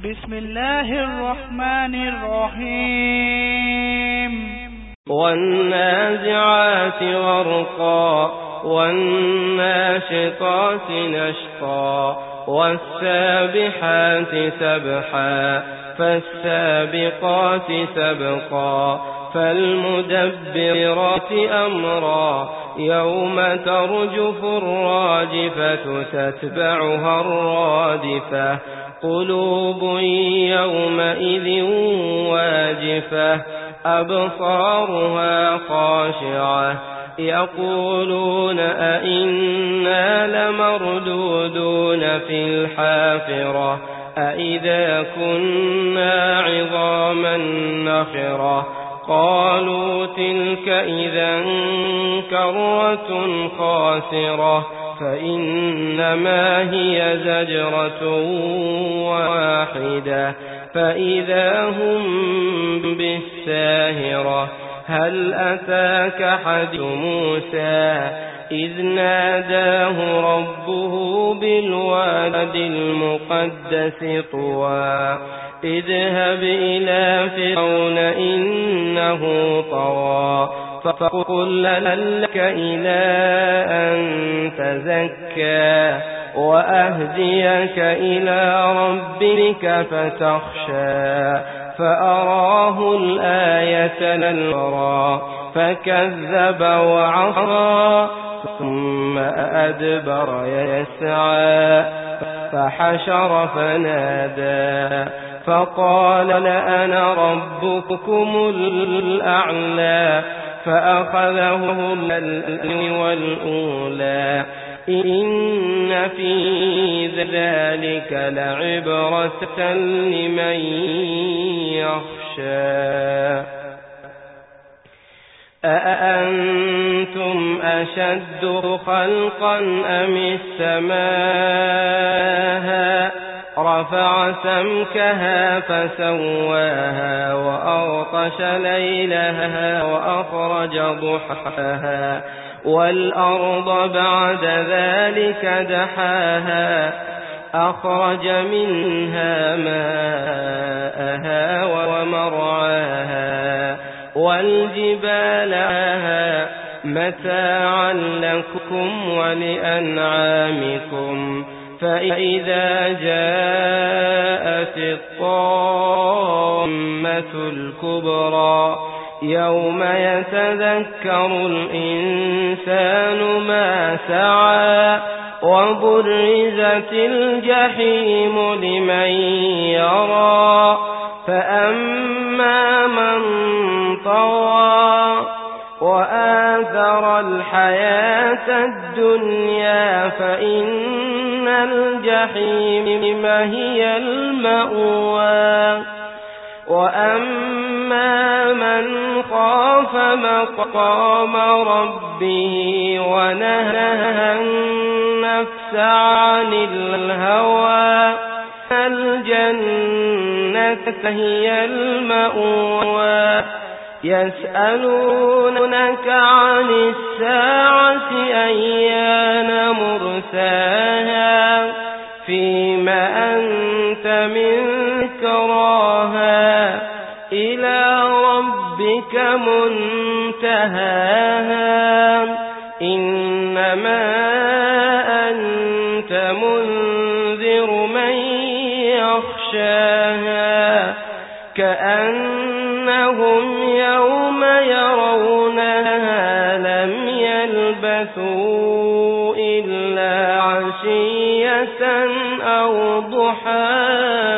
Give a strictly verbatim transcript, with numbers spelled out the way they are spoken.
بسم الله الرحمن الرحيم والنازعات غرقا والناشطات نشطا والسابحات سبحا فالسابقات سبقا فالمدبرات أمرا يوم ترجف الراجفة تتبعها الرادفة قلوب يومئذ واجفة أبصارها خاشعة يقولون أئنا لمردودون في الحافرة أئذا كنا عظاما نخرة قالوا تلك إذا كرة خاسرة فإنما هي زجرة واحدة فإذا هم بالساهرة هل أتاك حديث موسى إذ ناداه ربه بالواد المقدس طوى اذهب إلى فرعون إنه طغى فقل لك إلى أن تزكى وأهديك إلى ربك فتخشى فأراه الآية الكبرى فكذب وعصى ثم أدبر يسعى فحشر فنادى فقال لأنا ربكم الأعلى فأخذه الأولى والأولى إن في ذلك لعبرة لمن يخشى أأنتم أشد خلقا أم السماء رفع سمكها فسواها وأغطش ليلها وأخرج ضحاها والأرض بعد ذلك دحاها أخرج منها ماءها ومرعاها والجبال متاعا لكم ولأنعامكم فإذا جاءت الطامة الكبرى يوم يتذكر الإنسان ما سعى وبرزت الجحيم لمن يرى فأما من طغى وآثر الحياة الدنيا فإن الجحيم هي المأوى وأما من خاف مقام ربه ونهى النفس عن الهوى الجنة هي المأوى يسألونك عن الساعة أيان مرساها فيما أنت من ذكراها إلى ربك منتهاها إنما أنت منذر من يخشاها كأنهم يوم يرونها لم يلبثوا إلا عشية أو ضحاها.